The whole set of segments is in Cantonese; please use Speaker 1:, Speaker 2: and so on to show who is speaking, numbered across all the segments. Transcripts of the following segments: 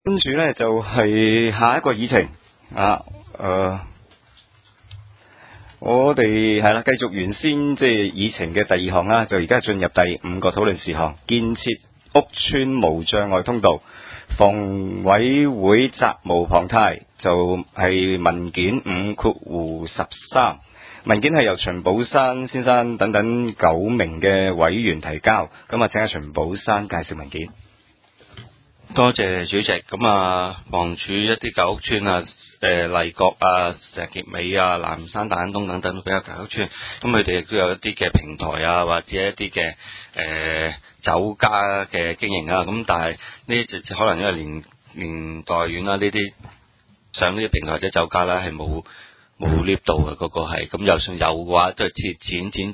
Speaker 1: 跟住咧就係下一個議程啊，我哋係啦，繼續原先即係議程嘅第二項啦，就而家進入第5個討論事項，建設屋邨無障礙通道。房委會責無旁貸，就係文件5/13，文件係由秦寶山先生等等9名嘅委員提交，咁啊請阿秦寶山介紹文件。
Speaker 2: 多謝主席。咁啊，房署一啲舊屋邨啊，麗閣啊、石硤尾啊、南山大坑東等等都比較舊屋邨，咁佢哋亦都有一啲嘅平台啊，或者一啲嘅酒家嘅經營啊，咁但係呢啲可能因為年代遠啦，呢啲上呢啲平台或者酒家咧係冇 lift 到嘅，嗰個係咁，就算有嘅話都係剪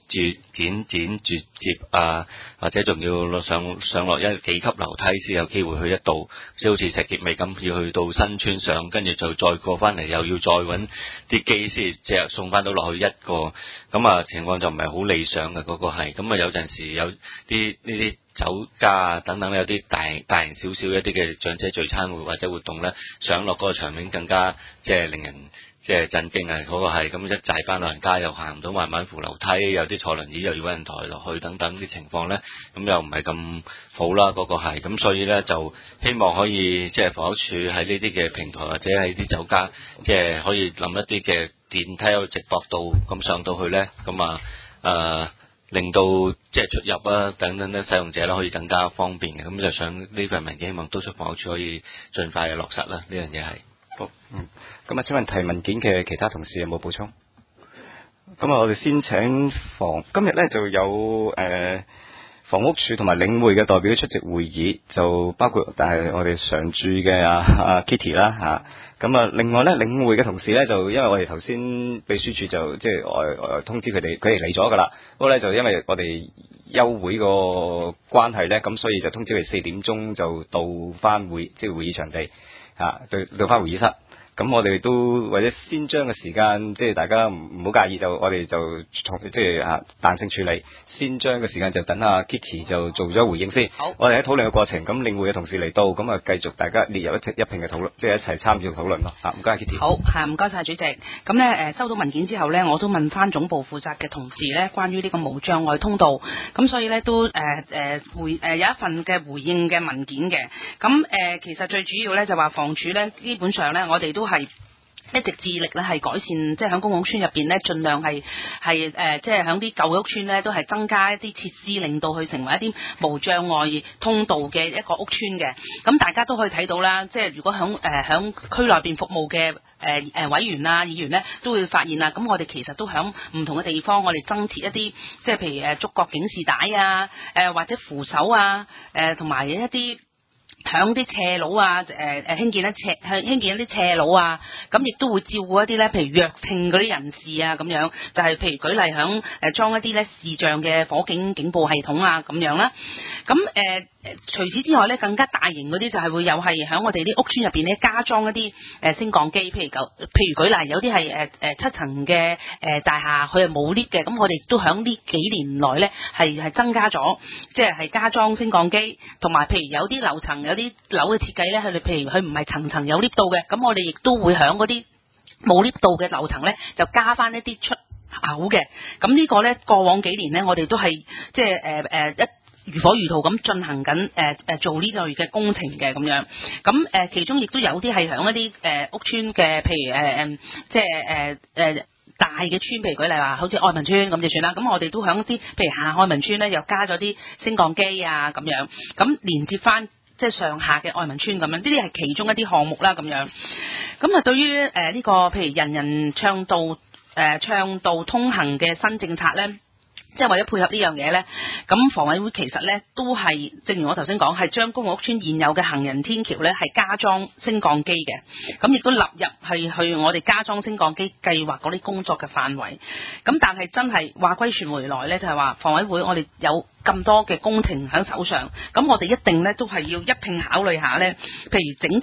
Speaker 2: 接啊，或者仲要上落幾級樓梯先有機會去一度，即係好似石硤尾咁要去到新村上，跟住就再過翻嚟，又要再揾啲機先即係送翻到落去一個，咁啊情況就唔係好理想嘅，嗰個係咁啊，有陣時有啲呢啲酒家啊等等，有啲大型少少一啲嘅長者聚餐會或者活動咧，上落嗰個場面更加即係令人即係震驚啊！嗰個係咁一大班老人家又行唔到，慢慢扶樓梯，有啲坐輪椅又要揾人抬落去等等啲情況咧，咁又唔係咁好啦。嗰個係咁，所以咧就希望可以即係房屋署喺呢啲嘅平台或者喺啲酒家，即係可以諗一啲嘅電梯有直駁道咁上到去咧，咁令到即係出入啊等等咧使用者咧可以更加方便嘅。咁就想呢份文件希望督促房屋署可以盡快嘅落實啦。呢樣嘢係。
Speaker 1: 咁啊，請問提文件嘅其他同事有冇補充？咁啊，我哋先請今日咧就有房屋署同埋領匯嘅代表出席會議，就包括我哋常駐嘅阿 Kitty 啦嚇。咁啊，另外咧領匯嘅同事咧就因為我哋頭先秘書處就即係通知佢哋嚟咗㗎啦。不過咧就因為我哋休會個關係咧，咁所以就通知佢4點鐘就到翻會議場地嚇，到翻會議室。咁我哋都或者先將個時間，即係大家唔好介意，就我哋就即係彈性處理，先將個時間就等阿 Kitty 就做咗回應先。好，我哋喺討論嘅過程，咁領匯嘅同事嚟到，咁啊繼續大家列入一併嘅討論，即係一齊參與討論咯。唔該 Kitty。
Speaker 3: 好，唔該晒主席。咁咧收到文件之後咧，我都問翻總部負責嘅同事咧，關於呢個無障礙通道，咁所以咧都有一份嘅回應嘅文件嘅。咁其實最主要咧就話房署咧，基本上咧我哋都係一直致力咧係改善，即係喺公共屋邨入邊咧，盡量係即係喺啲舊屋邨咧，都係增加一啲設施，令到佢成為一啲無障礙通道嘅一個屋邨嘅。咁大家都可以睇到啦，即係如果喺區內邊服務嘅委員啊、議員咧，都會發現啦。咁我哋其實都喺唔同嘅地方，我哋增設一啲即係譬如觸覺警示帶啊，或者扶手啊，同埋一啲響啲斜路啊，興建一啲斜路啊，咁亦都會照顧一啲咧，譬如弱聽嗰啲人士啊，咁樣就係譬如舉例響裝一啲咧視像嘅火警警報系統啊，咁樣啦。咁除此之外咧，更加大型嗰啲就係會有係響我哋啲屋邨入邊咧加裝一啲升降機，譬如舉例有啲係7層嘅大廈，佢係冇 lift 嘅，咁我哋都響呢幾年內咧係增加咗，即係加裝升降機，同埋譬如有啲樓層有啲樓嘅設計咧，佢哋譬如佢唔係層層有 lift 到嘅，咁我哋亦都會響嗰啲冇 lift 到嘅樓層咧，就加翻一啲出口嘅。咁呢個咧過往幾年咧，我哋都係即係一如火如荼咁進行緊做呢類嘅工程嘅咁樣。咁其中亦都有啲係響一啲屋邨嘅，譬如即係大嘅村，譬如舉例話好似愛民村咁就算啦。咁我哋都響一啲譬如下愛民村咧，又加咗啲升降機啊咁樣，咁連接翻即係上下嘅愛民村咁樣，呢啲係其中一啲項目啦咁樣。咁啊，對於呢個譬如人人暢道通行嘅新政策咧，即係為咗配合呢樣嘢咧，咁房委會其實咧都係正如我頭先講，係將公共屋邨現有嘅行人天橋咧係加裝升降機嘅，咁亦都納入係去我哋加裝升降機計劃嗰啲工作嘅範圍。咁但係真係話歸傳回來咧，就係話房委會我哋有咁多嘅工程喺手上，咁我哋一定咧都係要一併考慮下咧，譬如整體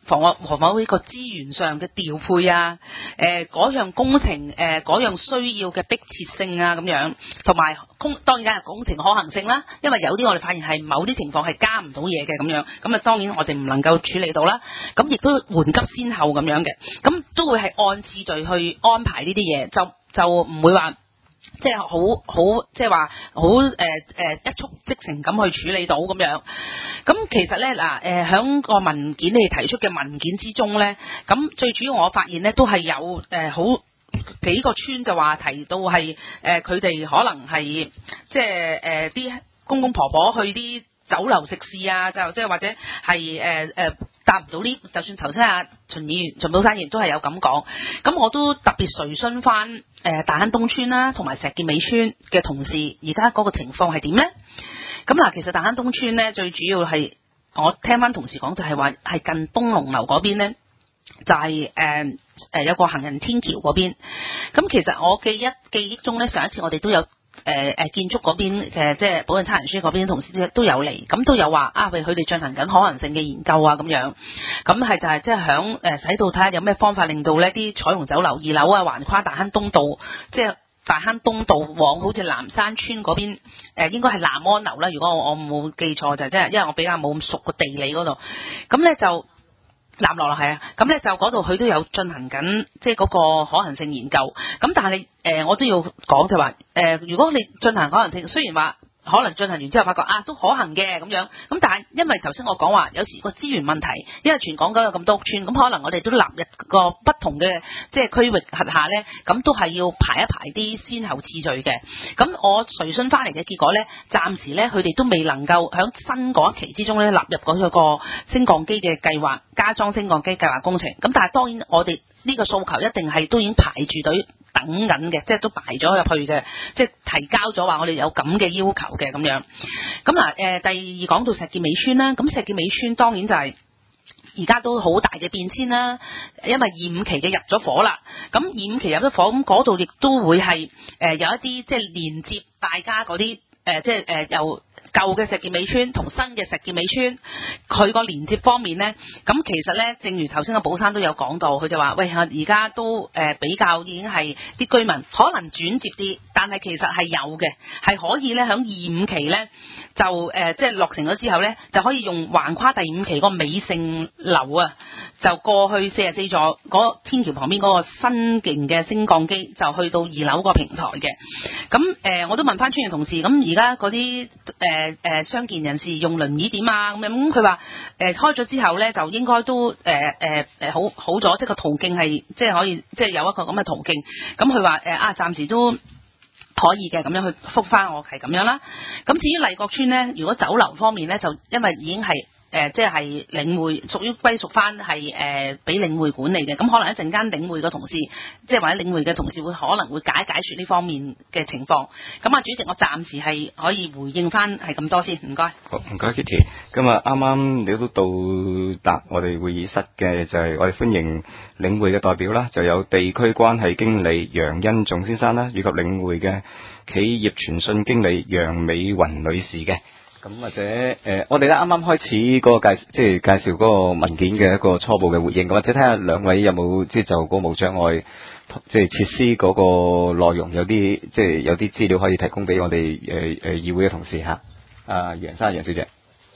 Speaker 3: 房屋何否呢個資源上嘅調配啊，嗰樣工程嗰樣需要嘅迫切性啊咁樣，同埋當然係工程可行性啦，因為有啲我哋發現係某啲情況係加唔到嘢嘅咁樣，咁啊當然我哋唔能夠處理到啦，咁亦都緩急先後咁樣嘅，咁都會係按次序去安排呢啲嘢，就唔會話即係好即係話好一觸即成咁去處理到咁樣。咁其實咧響個文件你哋提出嘅文件之中咧，咁最主要我發現咧都係有好幾個村就話提到係佢哋可能係即係啲公公婆婆去啲酒樓食肆啊，就即係或者係達唔到呢，就算頭先阿秦寶山亦都係有咁講，咁我都特別垂詢翻大坑東村啦，同埋石硤尾村嘅同事，而家嗰個情況係點呢？咁嗱，其實大坑東村呢，最主要係我聽翻同事講，就係話係近東龍樓嗰邊呢，就係有個行人天橋嗰邊。咁其實我記憶中呢，上一次我哋都有建築嗰邊嘅即係保養差人書嗰邊同事都有嚟，咁都有話為佢哋進行緊可能性嘅研究啊咁樣，咁係就係即係響使到睇下有咩方法令到呢啲彩虹酒樓2樓啊橫跨大坑東道，即係大坑東道往好似南山村嗰邊應該係南安樓啦，如果我冇記錯就即係因為我比較冇咁熟個地理嗰度，咁咧就。南落係啊，咁咧就嗰度佢都有進行緊即係嗰個可行性研究，咁但係我都要講就話如果你進行可行性，雖然話可能進行完之後發覺都可行嘅咁樣，咁但係因為頭先我講話有時個資源問題，因為全港都有咁多屋村，咁可能我哋都納入個不同嘅即係區域轄下咧，咁都係要排一排啲先後次序嘅。咁我垂詢翻嚟嘅結果咧，暫時咧佢哋都未能夠喺新嗰一期之中咧納入嗰個升降機嘅計劃，加裝升降機計劃工程。咁但係當然我哋呢個訴求一定係都已經排住隊等緊嘅，即係都排咗入去嘅，即係提交咗話我哋有咁嘅要求嘅咁樣。咁嗱第二講到石硤尾村啦，咁石硤尾村當然就係而家都好大嘅變遷啦，因為25期嘅入咗伙啦，咁25期入咗伙，咁嗰度亦都會係有一啲即係連接大家嗰啲即係由舊嘅石硤尾村同新嘅石硤尾村，佢個連接方面呢，咁其實呢，正如頭先個寶山都有講到，佢就話喂，而家都比較已經係啲居民可能轉接啲，但係其實係有嘅，係可以呢，響25期呢，就即係落成咗之後呢，就可以用橫跨第5期個美盛樓啊，就過去44座嗰天橋旁邊嗰個新型嘅升降機，就去到2樓個平台嘅。咁我都問翻村嘅同事，咁而家嗰啲傷健人士用輪椅點啊？咁佢話開咗之後咧，就應該都好咗，即係個途徑係即係可以即係有一個咁嘅途徑。咁佢話暫時都可以嘅，咁樣去覆翻我係咁樣啦。咁至於麗閣村咧，如果酒樓方面咧，就因為已經係即係領匯屬於歸屬翻係俾領匯管理嘅，咁可能一陣間領匯嘅同事，即係或者領匯嘅同事會可能會解説呢方面嘅情況。咁主席，我暫時係可以回應翻係咁多先，唔該。
Speaker 1: 好，唔該 Kitty。今日啱啱你都到達我哋會議室嘅，就係我哋歡迎領匯嘅代表啦，就有地區關係經理楊恩仲先生啦，以及領匯嘅企業傳訊經理楊美雲女士嘅。咁或者我哋咧啱啱開始嗰個介紹嗰個文件嘅一個初步嘅回應，或者睇下兩位有冇即係就嗰個無障礙即係設施嗰個內容有啲即係有啲資料可以提供俾我哋議會嘅同事嚇。楊小姐，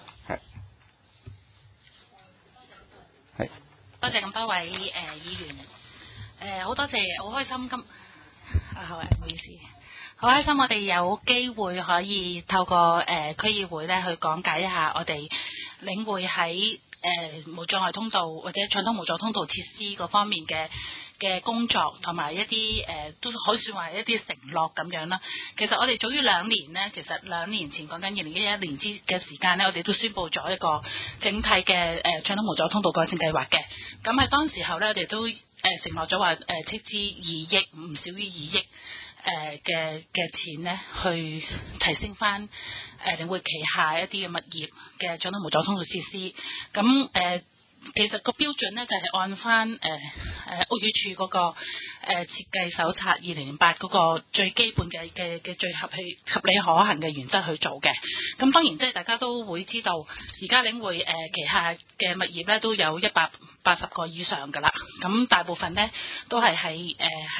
Speaker 1: 係
Speaker 4: 多謝咁多位議員，好多謝，好開心好唔好意思。好開心，我哋有機會可以透過區議會咧去講解一下我哋領匯喺無障礙通道或者暢通無阻通道設施嗰方面嘅工作，同埋一啲都可以算話一啲承諾咁樣啦。其實我哋早於2年呢，其實2年前講緊2011年嘅時間呢，我哋都宣布咗一個整體嘅暢通無阻通道改善計劃嘅。咁喺當時候呢，我哋都承諾咗話斥資2億，唔少於2億。嘅錢呢，去提升翻領匯旗下一啲嘅物業嘅暢通無阻通道設施。咁其實個標準咧就係按翻屋宇署嗰個設計手冊2008嗰個最基本嘅最合理可行嘅原則去做嘅。咁當然即係大家都會知道，而家領匯旗下嘅物業咧都有180個以上㗎啦。咁大部分咧都係喺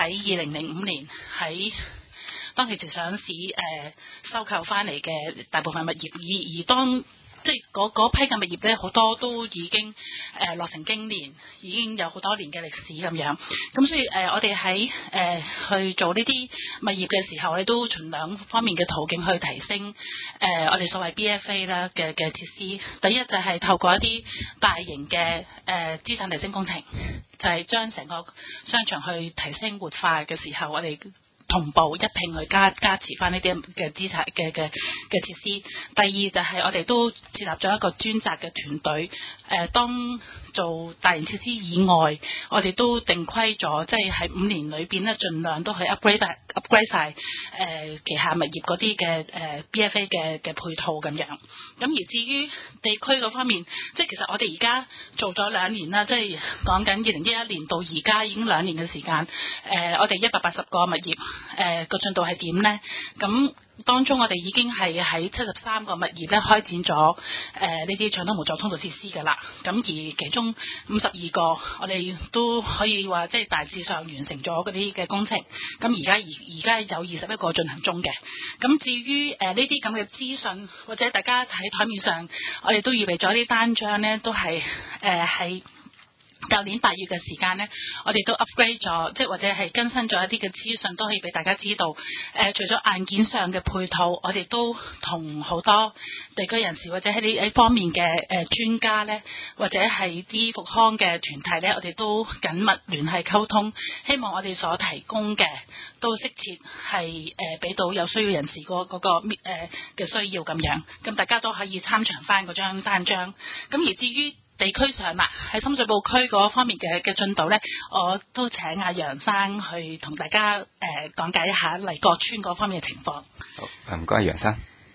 Speaker 4: 2005年喺當其時上市收購翻嚟嘅大部分物業，而當即係嗰批嘅物業咧，好多都已經落成經年，已經有好多年嘅歷史咁樣。咁所以我哋喺去做呢啲物業嘅時候，我哋都循兩方面嘅途徑去提升我哋所謂 BFA 啦嘅設施。第一就係透過一啲大型嘅資產提升工程，就係將成個商場去提升活化嘅時候，我哋同步一併去加持翻呢啲嘅資產嘅設施。第二就係我哋都設立咗一個專責嘅團隊，當做大型設施以外，我哋都定規咗，即係喺5年裏邊咧，盡量都去 upgrade 晒旗下物業嗰啲嘅BFA 嘅配套咁樣。咁而至於地區嗰方面，即係其實我哋而家做咗2年啦，即係講緊2011年到而家已經2年嘅時間。我哋180個物業。個進度係點呢？咁當中我哋已經係喺73個物業咧開展咗呢啲暢通無阻通道設施㗎啦。咁而其中52個我哋都可以話即係大致上完成咗嗰啲嘅工程。咁而家有21個進行中嘅。咁至於呢啲咁嘅資訊或者大家喺台面上，我哋都預備咗啲單張呢，都係喺舊年8月嘅時間呢，我哋都 upgrade 咗，即係或者係更新咗一啲嘅資訊，都可以俾大家知道。除咗硬件上嘅配套，我哋都同好多地區人士或者係呢方面嘅專家呢，或者係啲復康嘅團體呢，我哋都緊密聯繫溝通，希望我哋所提供嘅都適切係俾到有需要人士嗰個嘅需要咁樣。咁大家都可以參詳翻嗰張單張。咁而至於地區上啦，喺深水埗區嗰方面嘅進度呢，我都請阿楊生去同大家講解一下麗閣村嗰方面嘅情況。
Speaker 1: 好，唔該楊生。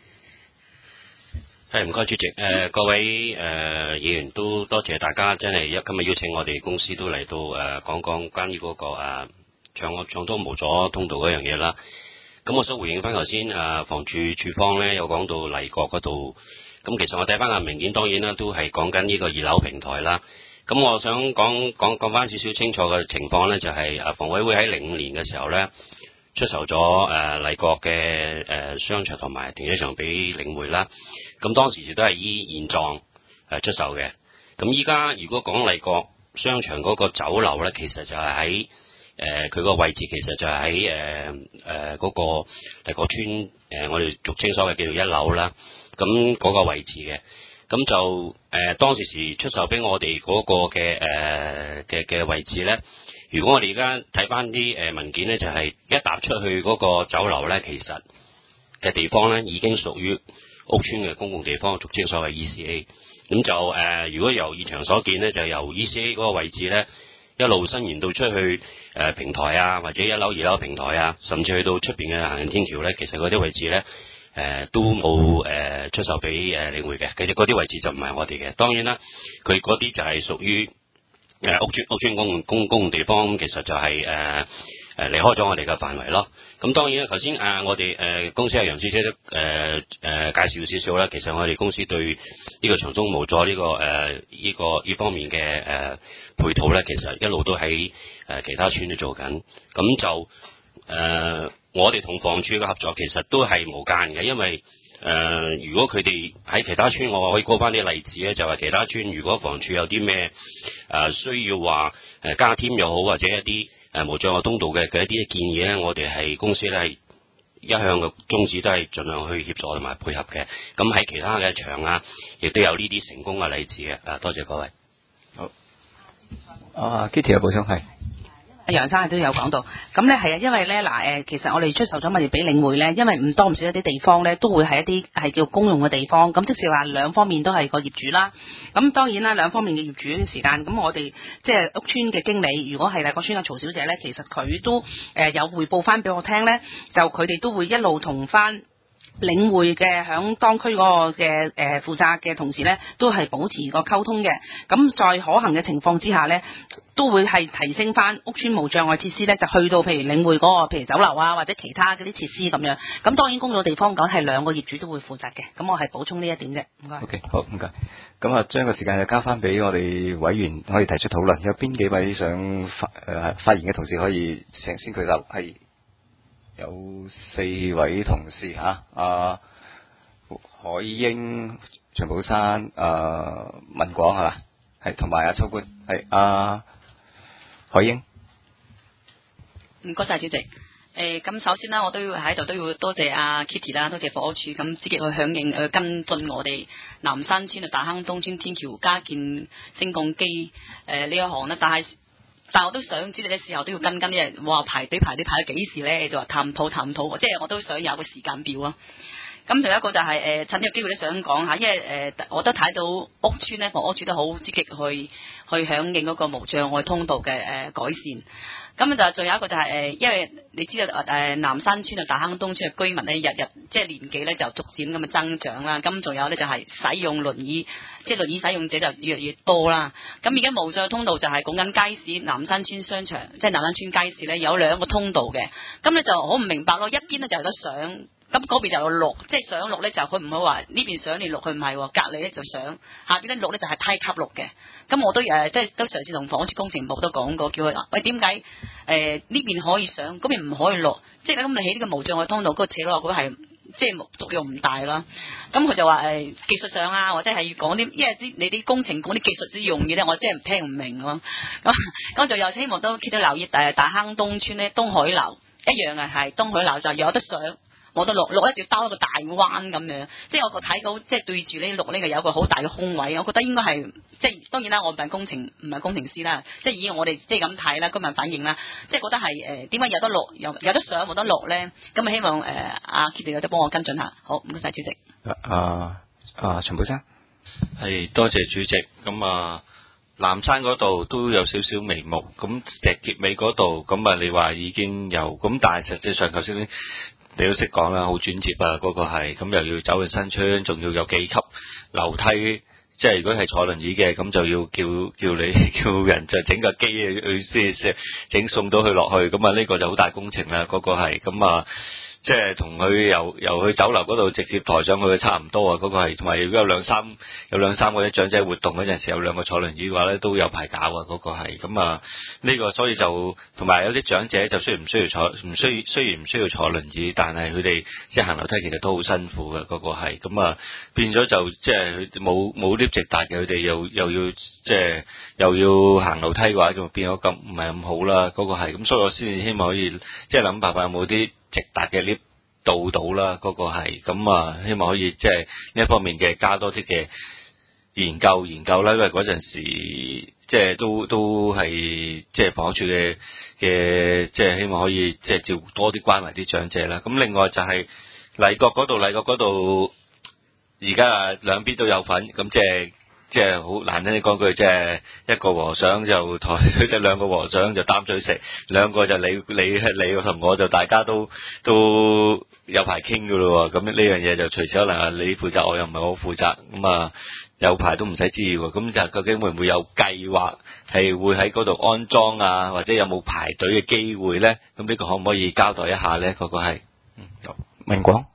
Speaker 5: 係唔該主席，各位議員都多謝大家，真係今日邀請我哋公司都嚟到講講關於嗰個暢通無阻通道嗰樣嘢啦。咁我想回應翻頭先房署處方呢，有講到麗閣嗰度。咁其實我睇翻個明件，當然啦，都係講緊呢個2樓平台啦。咁我想講翻少少清楚嘅情況呢，就係房委會喺05年嘅時候呢，出售咗麗閣嘅商場同埋停車場俾領匯啦。咁當時亦都係依現狀出售嘅。咁依家如果講麗閣商場嗰個酒樓呢，其實就係喺佢個位置，其實就係喺嗰個麗閣村我哋俗稱所謂叫做1樓啦。咁嗰個位置嘅，咁就當時出售俾我哋嗰個嘅位置呢。如果我哋而家睇翻啲文件呢，就係一踏出去嗰個酒樓呢，其實嘅地方呢已經屬於屋邨嘅公共地方，俗稱所謂 ECA。咁就如果由現場所見呢，就由 ECA 嗰個位置呢，一路伸延到出去平台啊，或者1樓2樓平台啊，甚至去到出邊嘅行人天橋呢，其實嗰啲位置呢，都冇出售俾領匯嘅，其實嗰啲位置就唔係我哋嘅。當然啦，佢嗰啲就係屬於屋邨公共地方，其實就係離開咗我哋嘅範圍咯。咁當然啦，頭先我哋公司阿楊小姐都介紹少少啦。其實我哋公司對呢個暢通無阻呢方面嘅配套咧，其實一路都喺其他村都做緊。咁就我哋同房署嘅合作其實都係無間嘅，因為如果佢哋喺其他村，我可以講翻啲例子咧，就係其他村如果房署有啲咩需要話加添又好，或者一啲無障礙通道嘅一啲建議咧，我哋係公司咧係一向嘅宗旨都係盡量去協助同埋配合嘅。咁喺其他嘅場啊，亦都有呢啲成功嘅例子嘅。多謝各位。
Speaker 1: 好。Kitty 有補充係。
Speaker 3: 楊生都有講到，咁咧係啊，因為咧其實我哋出售咗物業俾領匯咧，因為唔多唔少一啲地方咧，都會係一啲係叫公用嘅地方，咁即是話兩方面都係個業主啦。咁當然啦，兩方面嘅業主嘅時間，咁我哋即係屋邨嘅經理，如果係麗閣邨嘅曹小姐咧，其實佢都有匯報翻俾我聽咧，就佢哋都會一路同翻領匯嘅響當區嗰個嘅負責嘅同事呢，都係保持個溝通嘅。咁在可行嘅情況之下呢，都會係提升翻屋邨無障礙設施呢，就去到譬如領匯嗰個譬如酒樓啊，或者其他嗰啲設施咁樣。咁當然公眾地方講係兩個業主都會負責嘅。咁我係補充呢一點啫。唔該。
Speaker 1: OK， 好，唔該。咁啊，將個時間就交翻俾我哋委員可以提出討論。有邊幾位想發言嘅同事可以先舉手？係有4位同事嚇，海英、長寶山、文廣係嘛？係同埋秋官係海英。
Speaker 6: 唔該晒主席。咁首先啦，我都要喺度都要多謝阿 Kitty 啦，多謝房屋署咁積極去響應跟進我哋南山村啊、大坑東村天橋加建升降機呢一項啦。但係我都想知道嘅時候都要跟啲人話排隊排到幾時咧？就話探討，即係我都想有個時間表啊。咁仲有一個就係趁呢個機會都想講下，因為我都睇到屋邨咧，房屋署都好積極去響應嗰個無障礙通道嘅改善。咁就仲有一個就係因為你知道南山村啊、大坑東村嘅居民咧，日日即係年紀咧就逐漸咁嘅增長啦。咁仲有咧就係使用輪椅，即係輪椅使用者就越嚟越多啦。咁而家無障礙通道就係講緊街市南山村商場，即係南山村街市咧有2個通道嘅。咁咧就好唔明白咯，一邊咧就有得上。咁嗰邊就有落，即係上落咧就佢唔會話呢邊上你落去唔係喎，隔離咧就上，下邊咧落咧就係梯級落嘅。咁我都即係都嘗試同房屋工程部都講過，叫佢喂點解呢邊可以上，嗰邊唔可以落？即係咁你起呢個無障礙通道嗰個斜落嗰係即係作用唔大啦。咁佢就話技術上啊，或者係要講啲，因為你啲工程講啲技術之用嘅咧，我真係聽唔明咯。咁就又希望都到留意大坑東村咧，東海樓一樣啊，係東海樓就有得上。冇得落咧就要兜一個大彎咁樣，即係我睇到即係對住呢落呢個有個好大嘅空位，我覺得應該係即係當然啦，我唔係工程師啦，即係以我哋即係咁睇啦，居民反應啦，即係覺得係點解有得落有得上冇得落咧？咁啊希望阿 Kitty 有得幫我跟進下。好，唔該晒主席。
Speaker 1: 陳寶生
Speaker 2: 係多謝主席。咁南山嗰度都有少少眉目，咁石硤尾嗰度咁你話已經有，咁但係實際上頭先你都識講啦，好轉接啊，嗰個係咁又要走去新村，仲要有幾級樓梯，即係如果係坐輪椅嘅，咁就要叫人就整個機去先整送到佢落去，咁呢個就好大工程啦，嗰個係咁即係同佢由去酒樓嗰度直接抬上去差唔多啊！嗰個係同埋如果有兩三個啲長者活動嗰陣時，有2個坐輪椅嘅話咧，都有排搞啊！嗰個係咁呢個所以就同埋有啲長者就雖然唔需要坐輪椅，但係佢哋即係行樓梯其實都好辛苦嘅。嗰個係咁變咗就即係冇 lift 直達嘅，佢哋又要即係又要行樓梯嘅話，就變咗咁唔係咁好啦。嗰個係咁，所以我先至希望可以即係諗辦法有冇啲直達嘅 lift 到啦，嗰個係咁希望可以即係呢一方面嘅加多啲嘅研究啦，因為嗰陣時即係都係即係房屋署嘅即係希望可以即係照顧多啲關懷啲長者啦。咁另外就係麗閣嗰度而家兩邊都有份，咁即係好難聽啲講句，即係一個和尚就抬佢隻2個和尚就擔水食，2個就你同我就大家都有排傾噶咯。咁呢樣嘢就隨時可能你負責，我又唔係我負責，咁有排都唔使知喎。咁就究竟會唔會有計劃係會喺嗰度安裝啊，或者有冇排隊嘅機會咧？咁呢個可唔可以交代一下咧？嗰個係
Speaker 1: 明廣，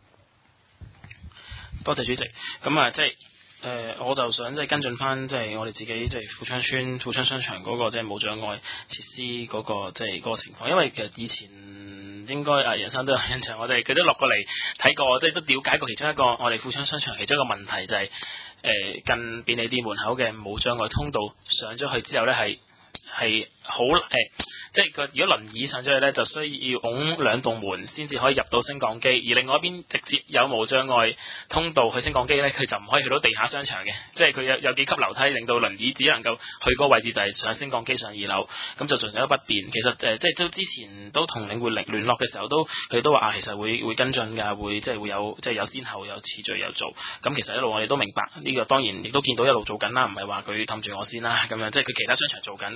Speaker 7: 多謝主席。咁即係。我就想即係跟進翻，即係我哋自己即係富昌村富昌商場嗰個即係無障礙設施嗰個即係嗰個情況，因為其實以前應該楊生都有印象，佢都落過嚟睇過，即係都了解過其中一個我哋富昌商場其中一個問題就係近便利店門口嘅無障礙通道上咗去之後咧係好即係如果輪椅上咗去咧，就需要拱2棟門先至可以入到升降機，而另外一邊直接有無障礙通道去升降機咧，佢就唔可以去到地下商場嘅，即係佢有幾級樓梯，令到輪椅只能夠去嗰個位置就係上升降機上2樓，咁就造成咗不便。其實即係都之前都同領匯聯絡嘅時候，佢哋都話其實會跟進㗎，會即係會有即係有先後有次序有做。咁其實一路我哋都明白呢個，當然亦都見到一路做緊啦，唔係話佢氹住我先啦咁樣，即係佢其他商場做緊，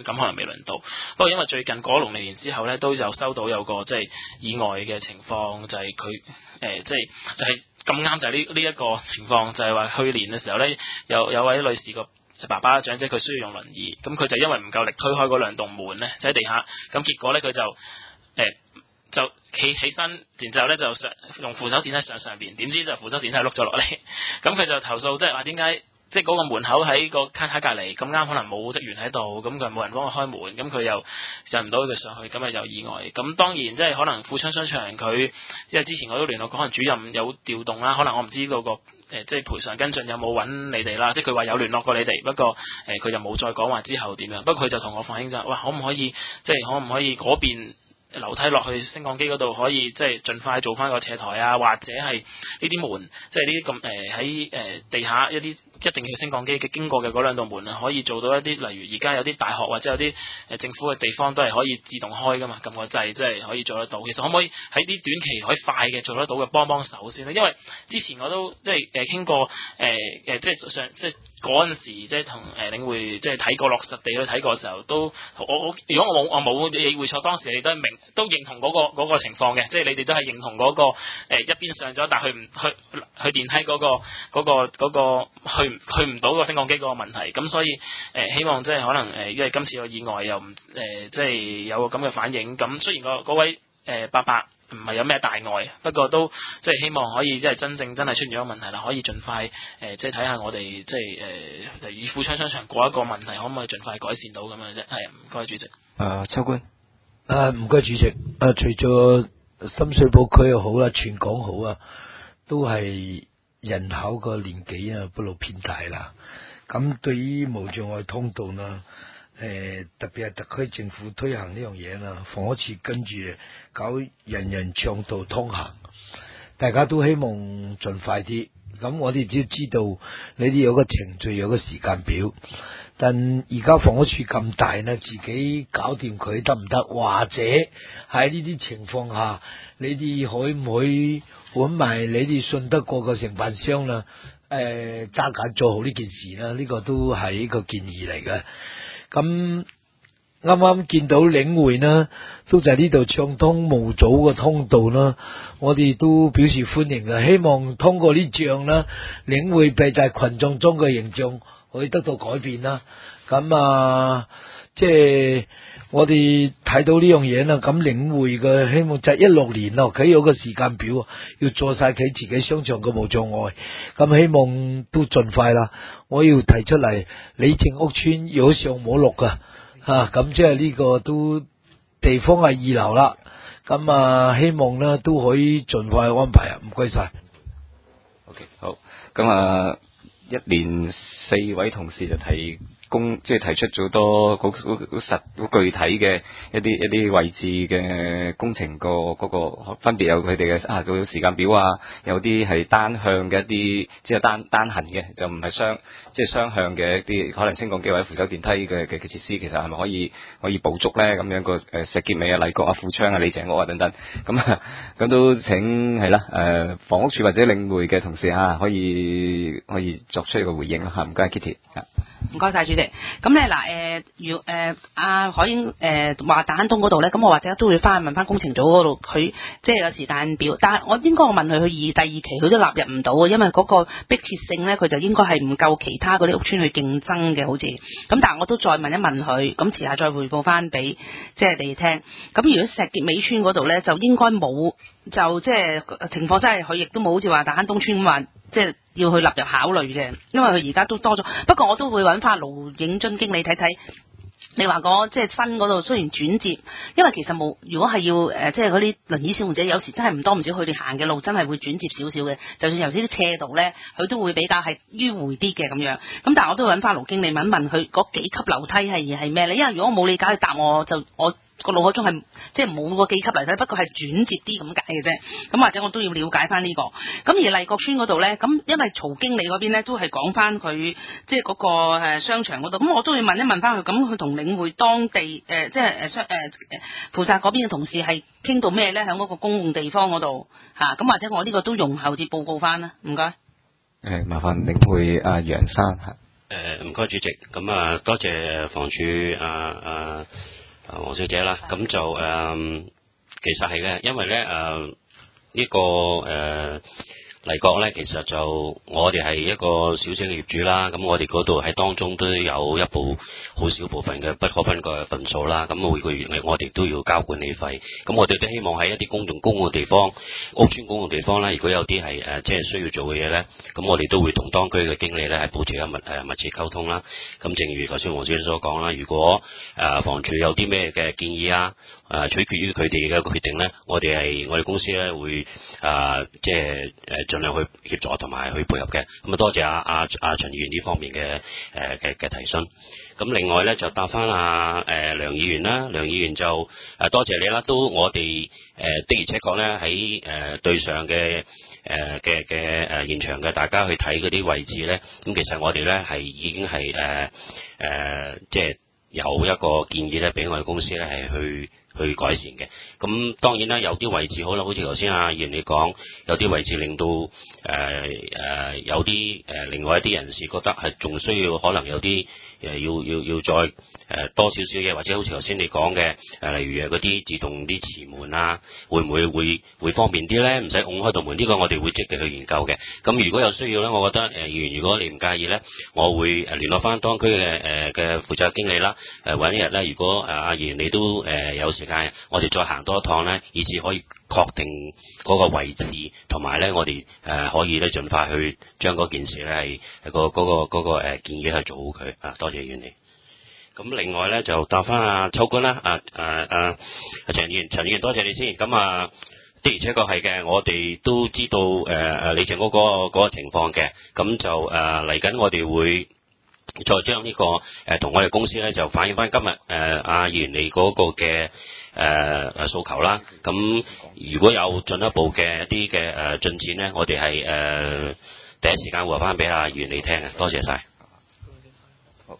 Speaker 7: 咁可能未輪到。不過因為最近過咗農曆年之後咧，都有收到有個即係意外嘅情況，就係佢即係就係咁啱就係呢一個情況，就係話去年嘅時候咧，有位女士個爸爸長者佢需要用輪椅，咁佢就因為唔夠力推開嗰兩棟門咧，就喺地下，咁結果咧佢就企起身，然之後咧就用扶手電梯上邊，點知就扶手電梯碌咗落嚟，咁佢就投訴即係話點解？即係嗰個門口喺個卡卡隔離，咁啱可能冇職員喺度，咁佢冇人幫佢開門，咁佢又入唔到佢上去，咁啊有意外。咁當然即係可能富昌商場佢，因為之前我都聯絡過，可能主任有調動啦，可能我唔知嗰個即係賠償跟進有冇揾你哋啦，即係佢話有聯絡過你哋，不過佢就冇再講話之後點樣。不過佢就同我反映就哇，可唔可以嗰邊樓梯落去升降機嗰度可以即係盡快做翻個斜台啊，或者係呢啲門，即係呢啲咁喺地下一啲一定要升降機嘅經過嘅嗰兩道門啊，可以做到一啲，例如而家有啲大學或者有啲政府嘅地方都係可以自動開噶嘛，撳個掣即係可以做得到。其實可唔可以喺啲短期可以快嘅做得到嘅幫手先咧？因為之前我都即係傾過即係嗰陣時即係同領匯即係睇過落實地去睇過嘅時候，都如果我冇理會錯，當時你都都認同嗰個情況嘅，即係你哋都係認同嗰個一邊上咗，但係去電梯嗰個去唔到個升降機嗰個問題，咁所以希望即係可能因為今次個意外又唔即係有個咁嘅反應，咁雖然嗰位伯伯唔係有咩大礙，不過都即係希望可以即係真正真係出現咗個問題啦，可以盡快即係睇下我哋即係以富昌商場嗰一個問題可唔可以盡快改善到咁樣啫。係唔該主席。
Speaker 1: 秋官。
Speaker 8: 唔該主席。除咗深水埗區又好啦，全港好啊，都係人口個年紀啊不老偏大啦。咁對於無障礙通道呢，特別係特區政府推行呢樣嘢啦，房屋署跟住搞人人暢道通行，大家都希望盡快啲。咁我哋只要知道你哋有個程序，有個時間表。但而家房屋署咁大呢，自己搞掂佢得唔得？或者喺呢啲情況下，你哋可唔可以揾埋你哋信得過嘅承辦商啦？揸緊做好呢件事啦，呢個都係一個建議嚟嘅。咁啱啱見到領匯呢，都就係呢度暢通無阻嘅通道啦，我哋都表示歡迎嘅，希望通過呢仗啦，領匯弊在群眾中嘅形象可以得到改變啦。咁即係我哋睇到呢樣嘢啦，咁領匯嘅希望就係16年咯，佢有個時間表，要做晒佢自己商場嘅無障礙，咁希望都盡快啦。我要提出嚟，李鄭屋村有上冇落噶，咁即係呢個都地方係二流啦。咁希望呢都可以盡快安排啊，唔該晒。
Speaker 1: OK， 好，咁一連4位同事就即係提出咗多好具體嘅一啲位置嘅工程嗰個分別有佢哋嘅個時間表啊，有啲係單向嘅一啲即係單行嘅，就唔係雙向嘅一啲可能升降機或者扶手電梯嘅設施，其實係咪可以補足咧？咁樣個石硤尾啊、麗閣啊、富昌啊、李鄭屋啊等等，咁都請係啦房屋署或者領匯嘅同事可以作出一個回應啦嚇，唔該 Kitty。
Speaker 3: 唔該晒主席。咁咧嗱，阿海英話大坑東嗰度咧，咁我或者都會翻去問翻工程組嗰度，佢即係有時間表。但係我問佢，佢第二期佢都納入唔到啊，因為嗰個迫切性咧，佢就應該係唔夠其他嗰啲屋邨去競爭嘅，好似。咁但係我都再問一問佢，咁遲下再匯報翻俾即係你哋聽。咁如果石硤尾邨嗰度咧，就應該冇，就即係情況真係佢亦都冇好似話大坑東邨咁話，即係要去納入考慮嘅，因為佢而家都多咗。不過我都會揾翻盧影津經理睇睇。你話即係新嗰度雖然轉接，因為其實冇，如果係要即係嗰啲輪椅使用者，有時真係唔多唔少，佢哋行嘅路真係會轉接少少嘅。就算有時啲斜道咧，佢都會比較係迂迴啲嘅咁樣。咁但係我都會揾翻盧經理問一問佢嗰幾級樓梯係咩咧？因為如果我冇理解佢答我個腦海中係即係冇個幾級嚟睇，不過係轉接啲咁解嘅啫。咁或者我都要了解翻呢個。咁而麗閣邨嗰度咧，咁因為曹經理嗰邊咧都係講翻佢即係嗰個商場嗰度，咁我都會問一問翻佢。咁佢同領匯當地即係負責嗰邊嘅同事係傾到咩咧？喺嗰個公共地方嗰度嚇，咁或者我呢個都容後至報告翻啦。唔該。
Speaker 1: 麻煩領匯阿楊生嚇。
Speaker 5: 唔該主席，咁啊多謝房署黃小姐啦，咁就其實係嘅，因為咧呢個麗閣咧，其實就我哋係一個小型嘅業主啦，咁我哋嗰度喺當中都有一部好少部分嘅不可分割嘅份數啦，咁每個月我哋都要交管理費，咁我哋都希望喺一啲公共地方、屋邨公共地方咧，如果有啲係即係需要做嘅嘢咧，咁我哋都會同當區嘅經理咧係保持密切溝通啦。咁正如頭先黃小姐所講啦，如果房署有啲咩嘅建議啊，取決於佢哋嘅一個決定咧，我哋公司咧會即係盡量去協助同埋去配合嘅。咁啊多謝阿陳議員呢方面嘅提詢。咁另外咧就答翻梁議員啦，梁議員就多謝你啦，都我哋的而且確咧喺對上嘅現場嘅大家去睇嗰啲位置咧，咁其實我哋咧係已經係即係有一個建議咧，俾我哋公司咧係去改善嘅。咁當然啦，有啲位置好啦，好似頭先議員你講，有啲位置令到有啲另外一啲人士覺得係仲需要可能有啲要再多少少嘢，或者好似頭先你講嘅例如嗰啲自動啲磁門啊，會唔會方便啲咧？唔使拱開道門，呢個我哋會積極去研究嘅。咁如果有需要咧，我覺得議員如果你唔介意咧，我會聯絡翻當區嘅負責經理啦，揾一日咧，如果議員你都有時間，我哋再行多一趟咧，以至可以確定嗰個位置，同埋咧我哋可以咧盡快去將嗰件事咧係嗰個建議去做好佢啊！多謝議員你。咁另外咧就答翻秋官啦，陳議員多謝你先。咁的而且確係嘅，我哋都知道李鄭嗰個情況嘅，咁就嚟緊我哋會再將呢個同我哋公司咧就反映翻今日議員你嗰個嘅訴求啦。咁如果有進一步嘅一啲嘅進展咧，我哋係第一時間會話翻俾議員你聽嘅。多謝晒。
Speaker 1: 好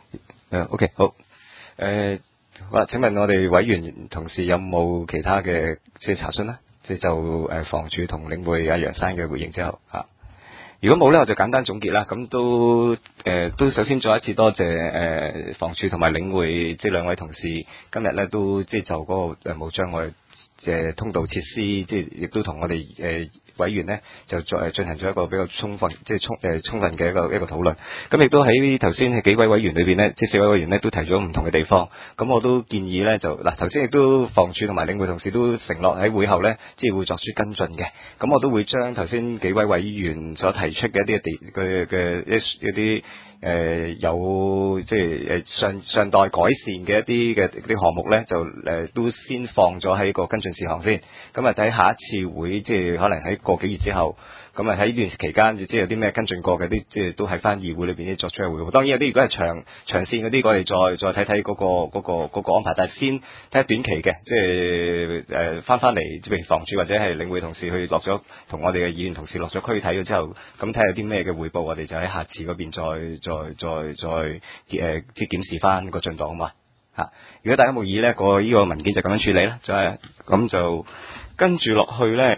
Speaker 1: ，OK 好。好啦，請問我哋委員同事有冇其他嘅即係查詢啦？即係就房署同領匯楊生嘅回應之後如果冇咧，我就簡單總結啦。咁都首先再一次多謝房署同埋領匯即係兩位同事今日咧都即係就嗰個無障礙通道設施，即係亦都同我哋委員呢就再進行咗一個比較充分即係充分嘅一個討論。咁亦都喺頭先幾位委員裏邊呢，即係4位委員呢都提咗唔同嘅地方。咁我都建議呢，就頭先亦都房署同埋領匯同事都承諾喺會後呢，即係會作出跟進嘅。咁我都會將頭先幾位委員所提出嘅一啲一啲有即係尚待改善嘅一啲項目咧，就都先放咗喺個跟進事項先。咁睇下一次會即係可能喺個幾月之後，咁喺呢段期間即係有啲咩跟進過嘅啲，即係都喺翻議會裏邊作出嘅匯報。當然有啲如果係長線嗰啲，我哋再睇睇嗰個安排。但係先睇下短期嘅，即係翻嚟，即係房署或者係領匯同事去落咗，同我哋嘅議員同事落咗區睇咗之後，咁睇下有啲咩嘅匯報，我哋就喺下次嗰邊再即係檢視翻個進度，好嘛？如果大家冇異議呢，呢個文件就咁樣處理啦，咁就跟住落去咧。